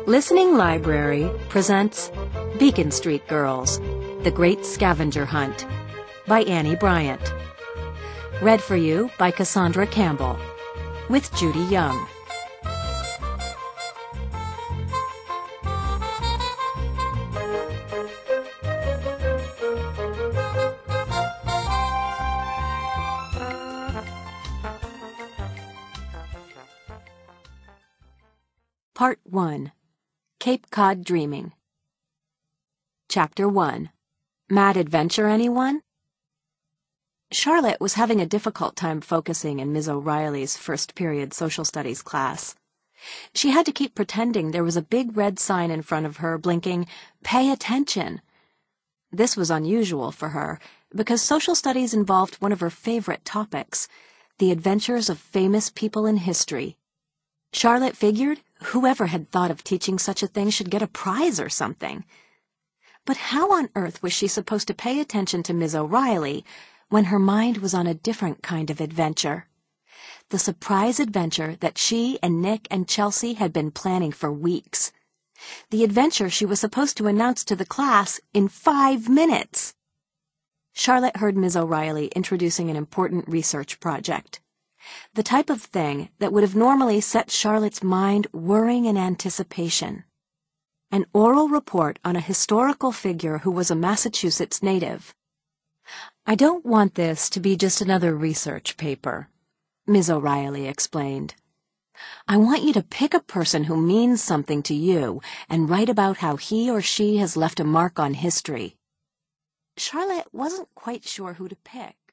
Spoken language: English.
Listening Library presents Beacon Street Girls, The Great Scavenger Hunt by Annie Bryant. Read for you by Cassandra Campbell with Judy Young. Part 1. Cape Cod Dreaming. Chapter 1. Mad Adventure, anyone? Charlotte was having a difficult time focusing in Ms. O'Reilly's first period social studies class. She had to keep pretending there was a big red sign in front of her blinking, "Pay attention." This was unusual for her because social studies involved one of her favorite topics, the adventures of famous people in history. Charlotte figured whoever had thought of teaching such a thing should get a prize or something. But how on earth was she supposed to pay attention to Ms. O'Reilly when her mind was on a different kind of adventure? The surprise adventure that she and Nick and Chelsea had been planning for weeks. The adventure she was supposed to announce to the class in 5 minutes. Charlotte heard Ms. O'Reilly introducing an important research project. The type of thing that would have normally set Charlotte's mind whirring in anticipation. An oral report on a historical figure who was a Massachusetts native. "I don't want this to be just another research paper," Ms. O'Reilly explained. "I want you to pick a person who means something to you and write about how he or she has left a mark on history." Charlotte wasn't quite sure who to pick.